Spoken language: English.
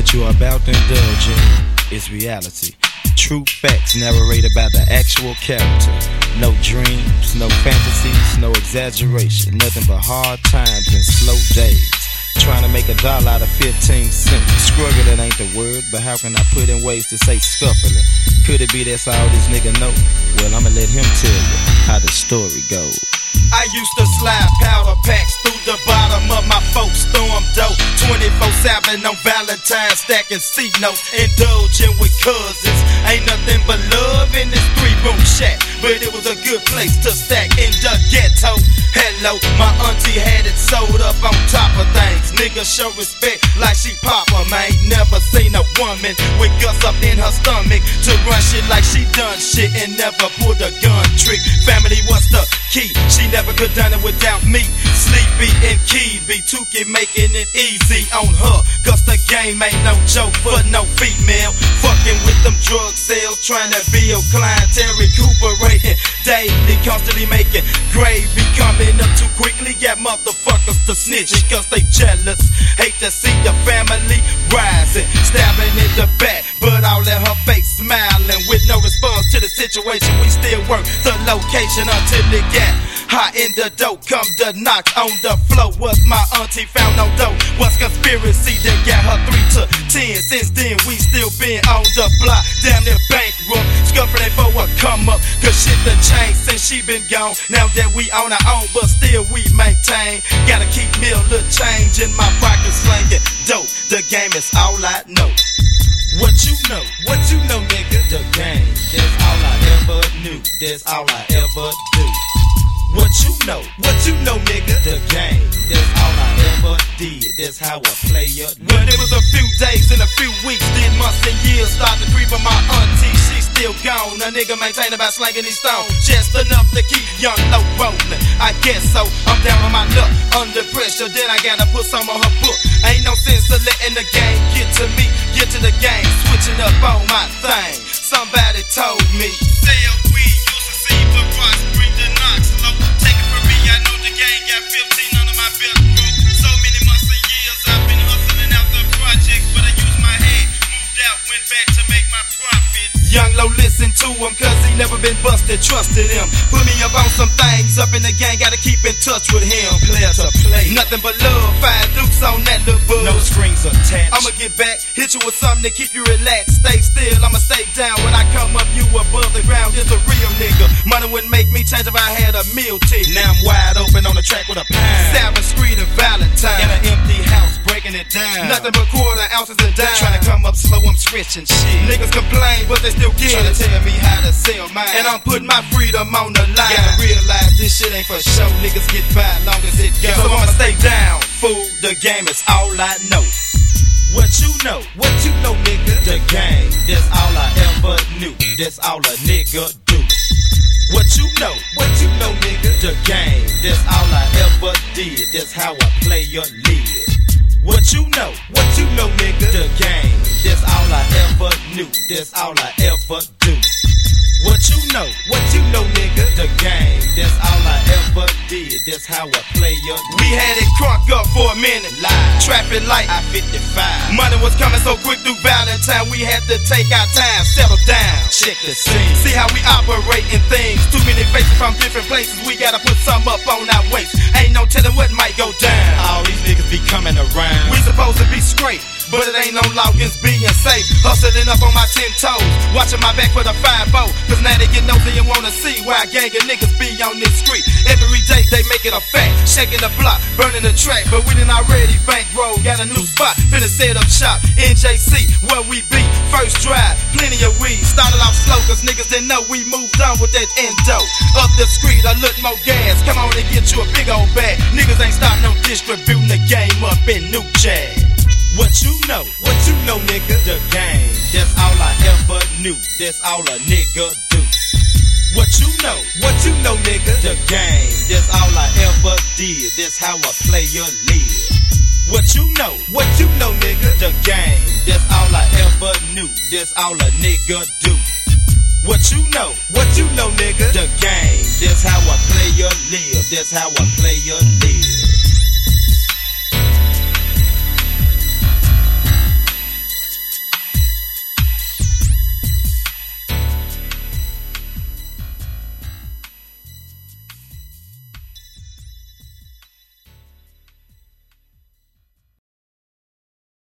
What you are about to indulge in is reality. True facts narrated by the actual character. No dreams, no fantasies, no exaggeration. Nothing but hard times and slow days. Trying to make $1 out of 15 cents. Struggling ain't the word, but how can I put in ways to say scuffling? Could it be that's all this nigga know? Well, I'ma let him tell you how the story goes. I used to slide powder packs through the bottom of my folks' storm dope. 24/7 on Valentine's, stacking C notes, indulging with cousins. Ain't nothing but love in this 3-room shack, but it was a good place to stack in the ghetto. Hello, my auntie had it sold up on top of things. Niggas show respect like she Papa, man. Never seen a woman with guts up in her stomach to run shit like she done shit and never pulled a gun trick. Family was the key, she never could done it without me. Sleepy and Key-B, Tukey making it easy on her, cause the game ain't no joke for no female. Fucking with them drug sales, trying to build clientele, recuperating daily, constantly making gravy. Coming up too quickly, got motherfuckers to snitching cause they jealous. Hate to see the family rising, stabbing in the back, but all in her face smiling. With no response to the situation, we still work the location until it got hot in the dough. Come the knock on the floor. Was my auntie found no dough? Was conspiracy that got her 3 to 10? Since then we still been on the block, damn near bankrupt. Scuffling for a come up, cause shit done changed since she been gone. Now that we on our own, but still we maintain. Gotta keep me a little change in my pocket, slanging dope. The game is all I know. What you know? What you know, nigga? The game, that's all I ever knew. That's all I ever do. What you know? What you know, nigga? The game, that's all I ever did. That's how a player knew. But it was a few days and a few weeks, then months and years start to creep on my auntie. She's still gone. A nigga maintain about slanging these stones, just enough to keep young low rolling. I guess so. I'm down on my luck, under pressure. Then I gotta put some on her book. Ain't no sense of letting the game get to me. Get to the game, switching up on my thing. Somebody told me, sell weed, used to see but Ross bring the knocks low. Take it from me, I know the game got 15 under my belt, bro. So many months and years I've been hustling out the projects, but I used my head, moved out, went back to make my profit. Young Low, listen to him, cause he never been busted, trusted him. Put me up on some things up in the gang, gotta keep in touch with him. Player to play, nothing but love, 5 dukes on that little bug. No strings attached. I'ma get back, hit you with something to keep you relaxed. Stay still, I'ma stay down. When I come up, you above the ground. It's a real nigga. Money wouldn't make me change if I had a meal ticket. Now I'm wide open on the track with a pound. 7th Street and Valentine. In an empty house, breaking it down. Nothing but quarter ounces and dimes. Trying to come up slow, I'm switching shit. Niggas complain, but they still get it. Trying to tell me how to sell mine, and I'm putting my freedom on the line. Gotta realize this shit ain't for show. Niggas get by long as it goes. So I'ma stay down, fool. The game is all I know. What you know? What you know, nigga? The game, that's all I ever knew. That's all a nigga do. What you know? What you know, nigga? The game, that's all I ever did. That's how a player live. What you know? What you know, nigga? The game, that's all I ever knew. That's all I ever do. What you know? What you know, nigga? The game, that's all I ever did. That's how a player live. We had it crunk up for a minute, live, trapping like I-55. Money was coming so quick through Valentine, we had to take our time, settle down, check the scene, see how we operating things. Too many faces from different places, we gotta put some up on our waist. Ain't no telling what might go down. All these niggas be coming around. We supposed to be straight, but it ain't no law against being safe. Hustling up on my 10 toes, watching my back for the 5-0. Cause now they get nosy and wanna see why a gang of niggas be on this street. Every day they make it a fact, shaking the block, burning the track. But we done already bankroll, got a new spot, finna set up shop. NJC, where we be, first drive, plenty of weed. Started off slow cause niggas didn't know we moved on with that endo. Up the street, a little more gas, come on and get you a big old bag. Niggas ain't starting no distributing the game up in New Jazz. What you know? What you know, nigga? The game, that's all I ever knew. That's all a nigga do. What you know? What you know, nigga? The game, that's all I ever did. That's how a player live. What you know? What you know, nigga? The game, that's all I ever knew. That's all a nigga do. What you know? What you know, nigga? The game, that's how a player live. That's how a player live.